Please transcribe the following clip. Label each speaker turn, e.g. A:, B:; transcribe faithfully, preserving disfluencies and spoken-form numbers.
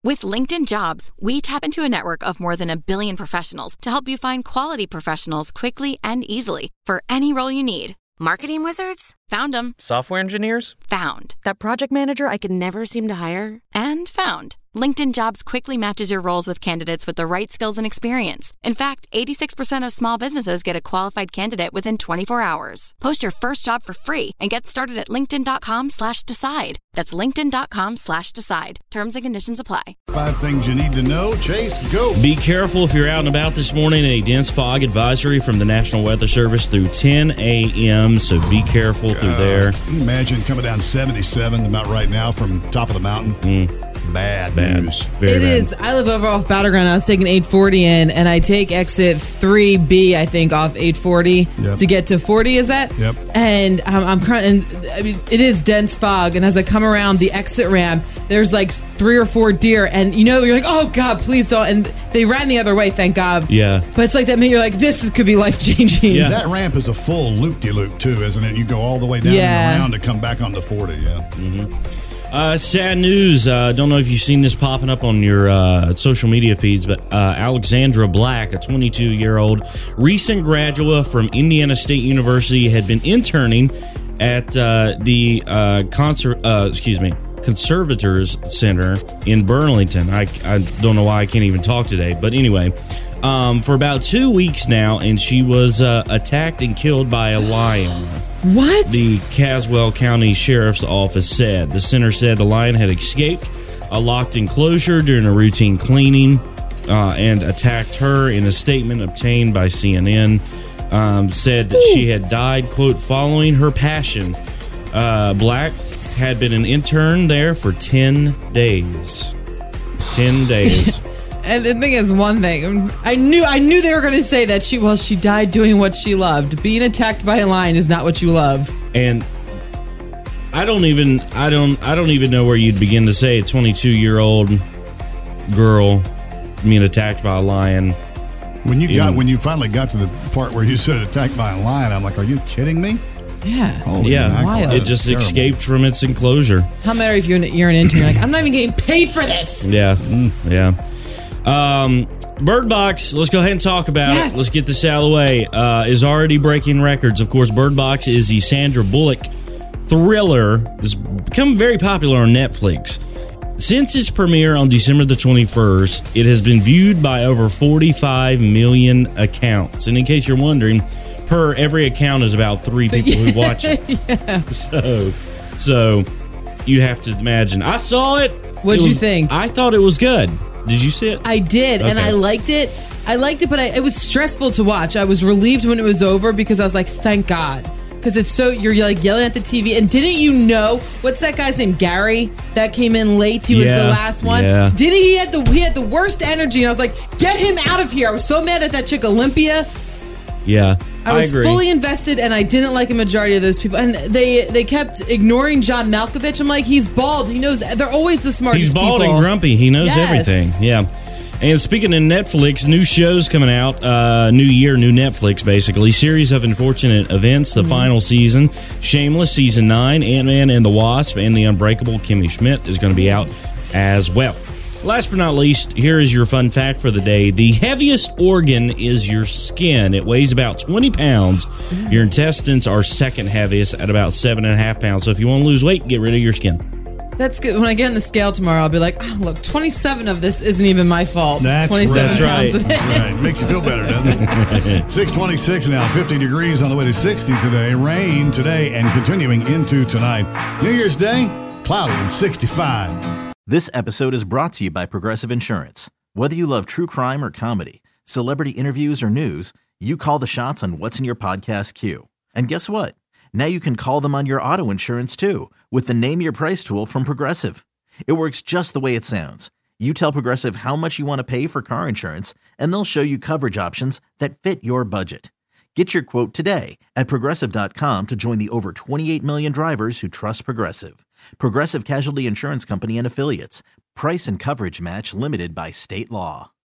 A: With LinkedIn Jobs, we tap into a network of more than a billion professionals to help you find quality professionals quickly and easily for any role you need. Marketing wizards? Found them.
B: Software engineers?
A: Found. That project manager I could never seem to hire? And found. LinkedIn Jobs quickly matches your roles with candidates with the right skills and experience. In fact, eighty-six percent of small businesses get a qualified candidate within twenty-four hours. Post your first job for free and get started at linkedin.com slash decide. That's linkedin.com slash decide. Terms and conditions apply.
C: Five things you need to know. Chase, go.
D: Be careful if you're out and about this morning. A dense fog advisory from the National Weather Service through ten a.m., so be careful through
C: uh,
D: there.
C: Can you imagine coming down seventy-seven about right now from top of the mountain?
D: Mm.
C: Bad,
D: bad
C: news.
D: Very
E: it
D: bad.
E: is. I live over off Battleground. I was taking eight forty in, and I take exit three B, I think, off eight forty
C: yep.
E: to get to forty, is that?
C: Yep.
E: And um, I'm current, and I mean, it is dense fog, and as I come around the exit ramp, there's like three or four deer, and you know, you're like, oh, God, please don't. And they ran the other way, thank God.
D: Yeah.
E: But it's like that, you're like, this is, could be life-changing.
D: Yeah.
C: That ramp is a full loop-de-loop, too, isn't it? You go all the way down
E: yeah.
C: and around to come back onto forty, yeah.
D: Mm-hmm. Uh, sad news. I uh, don't know if you've seen this popping up on your uh, social media feeds, but uh, Alexandra Black, a twenty-two-year-old recent graduate from Indiana State University, had been interning at uh, the uh, concert, uh, excuse me, Conservators Center in Burlington. I, I don't know why I can't even talk today, but anyway, um, for about two weeks now, and she was uh, attacked and killed by a lion.
E: What?
D: The Caswell County Sheriff's Office said. The center said the lion had escaped a locked enclosure during a routine cleaning uh, and attacked her. In a statement obtained by C N N, um, said that Ooh. she had died, quote, following her passion. Uh, Black had been an intern there for ten days. ten days.
E: And the thing is, one thing I knew, I knew they were going to say that she, well, she died doing what she loved. Being attacked by a lion is not what you love.
D: And I don't even, I don't, I don't even know where you'd begin to say a twenty-two-year-old girl being attacked by a lion.
C: When you
D: in,
C: got, when you finally got to the part where you said attacked by a lion, I'm like, are you kidding me?
E: Yeah.
C: Holy
D: yeah.
C: Wild.
D: It just
C: terrible.
D: escaped from its enclosure.
E: How matter if you're an, you're an intern? You're like, I'm not even getting paid for this.
D: Yeah. Mm, yeah. Um, Bird Box, let's go ahead and talk about
E: yes.
D: it. Let's get this out of the way. Uh, is already breaking records. Of course, Bird Box is the Sandra Bullock thriller that's become very popular on Netflix. Since its premiere on December the twenty-first, it has been viewed by over forty-five million accounts. And in case you're wondering, per every account is about three people who watch it.
E: yeah.
D: So, so you have to imagine. I saw it.
E: What'd
D: it
E: you
D: was,
E: think?
D: I thought it was good. Did you see it?
E: I did, okay. and I liked it. I liked it, but I, it was stressful to watch. I was relieved when it was over because I was like, thank God. Because it's so, you're like yelling at the T V. And didn't you know, what's that guy's name? Gary? That came in late. He was
D: yeah,
E: the last one.
D: Yeah.
E: Didn't he had the he had the worst energy? And I was like, get him out of here. I was so mad at that chick, Olympia.
D: Yeah,
E: I was
D: I agree.
E: fully invested, and I didn't like a majority of those people. And they they kept ignoring John Malkovich. I'm like, he's bald. He knows. They're always the smartest people.
D: He's bald
E: people.
D: and grumpy. He knows
E: yes.
D: everything. Yeah. And speaking of Netflix, new shows coming out. Uh, new year, new Netflix, basically. Series of Unfortunate Events, the mm-hmm. final season. Shameless, season nine. Ant-Man and the Wasp, and The Unbreakable Kimmy Schmidt is going to be out as well. Last but not least, here is your fun fact for the day. The heaviest organ is your skin. It weighs about twenty pounds. Your intestines are second heaviest at about seven and a half pounds. So if you want to lose weight, get rid of your skin.
E: That's good. When I get on the scale tomorrow, I'll be like, oh, look, twenty-seven of this isn't even my fault.
C: That's
E: twenty-seven
D: right.
E: pounds
D: That's
E: of
C: That's
E: this.
C: right. Makes you feel better, doesn't it? six twenty-six now, fifty degrees on the way to sixty today. Rain today and continuing into tonight. New Year's Day, cloudy and sixty-five.
F: This episode is brought to you by Progressive Insurance. Whether you love true crime or comedy, celebrity interviews or news, you call the shots on what's in your podcast queue. And guess what? Now you can call them on your auto insurance too with the Name Your Price tool from Progressive. It works just the way it sounds. You tell Progressive how much you want to pay for car insurance, and they'll show you coverage options that fit your budget. Get your quote today at Progressive dot com to join the over twenty-eight million drivers who trust Progressive. Progressive Casualty Insurance Company and Affiliates. Price and coverage match limited by state law.